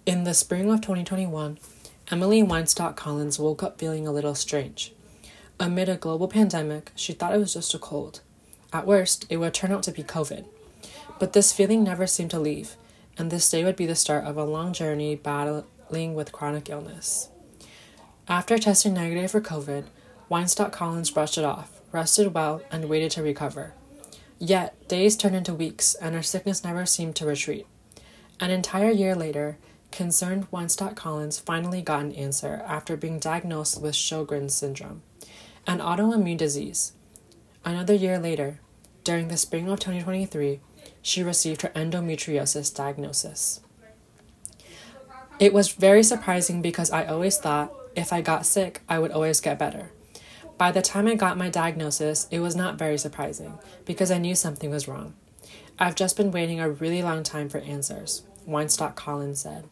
In the spring of 2021, Emily Weinstock Collins woke up feeling a little strange. Amid a global pandemic, she thought it was just a cold. At worst, it would turn out to be COVID. But this feeling never seemed to leave, and this day would be the start of a long journey battling with chronic illness. After testing negative for COVID, Weinstock Collins brushed it off, rested well, and waited to recover. Yet, days turned into weeks, and her sickness never seemed to retreat. An entire year later, concerned Weinstock Collins finally got an answer after being diagnosed with Sjogren's syndrome, an autoimmune disease. Another year later, during the spring of 2023, she received her endometriosis diagnosis. It was very surprising because I always thought if I got sick, I would always get better. By the time I got my diagnosis, it was not very surprising because I knew something was wrong. I've just been waiting a really long time for answers, Weinstock Collins said.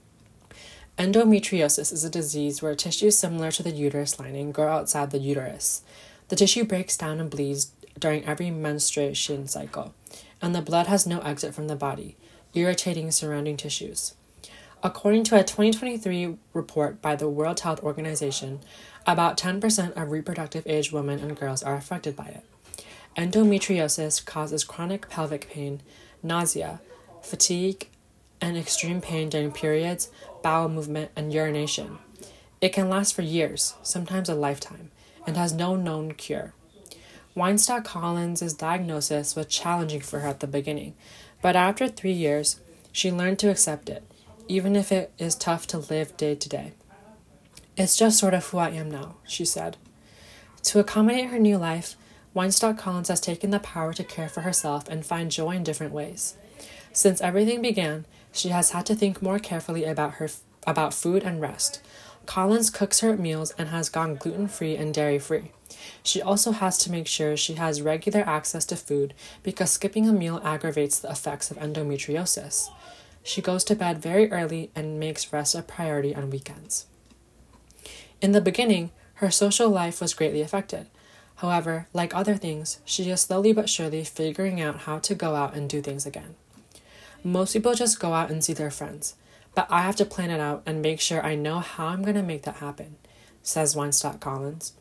Endometriosis is a disease where tissues similar to the uterus lining grow outside the uterus. The tissue breaks down and bleeds during every menstruation cycle, and the blood has no exit from the body, irritating surrounding tissues. According to a 2023 report by the World Health Organization, about 10% of reproductive age women and girls are affected by it. Endometriosis causes chronic pelvic pain, nausea, fatigue, and extreme pain during periods, bowel movement, and urination. It can last for years, sometimes a lifetime, and has no known cure. Weinstock Collins' diagnosis was challenging for her at the beginning, but after 3 years, she learned to accept it, even if it is tough to live day to day. It's just sort of who I am now, she said. To accommodate her new life, Weinstock Collins has taken the power to care for herself and find joy in different ways. Since everything began, she has had to think more carefully about food and rest. Collins cooks her meals and has gone gluten-free and dairy-free. She also has to make sure she has regular access to food because skipping a meal aggravates the effects of endometriosis. She goes to bed very early and makes rest a priority on weekends. In the beginning, her social life was greatly affected. However, like other things, she is slowly but surely figuring out how to go out and do things again. Most people just go out and see their friends, but I have to plan it out and make sure I know how I'm going to make that happen, says Weinstock Collins.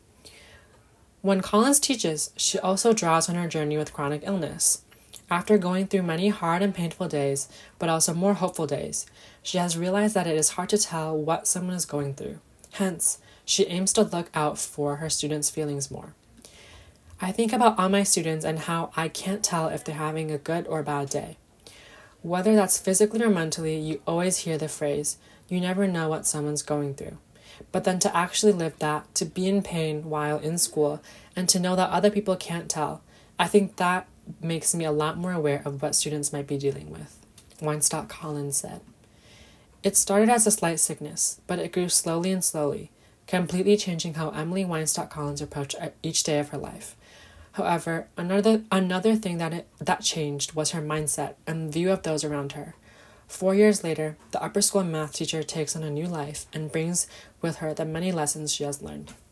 When Collins teaches, she also draws on her journey with chronic illness. After going through many hard and painful days, but also more hopeful days, she has realized that it is hard to tell what someone is going through. Hence, she aims to look out for her students' feelings more. I think about all my students and how I can't tell if they're having a good or bad day. Whether that's physically or mentally, you always hear the phrase, you never know what someone's going through. But then to actually live that, to be in pain while in school, and to know that other people can't tell, I think that makes me a lot more aware of what students might be dealing with, Weinstock Collins said. It started as a slight sickness, but it grew slowly and slowly, completely changing how Emily Weinstock Collins approached each day of her life. However, another thing that changed was her mindset and view of those around her. 4 years later, the upper school math teacher takes on a new life and brings with her the many lessons she has learned.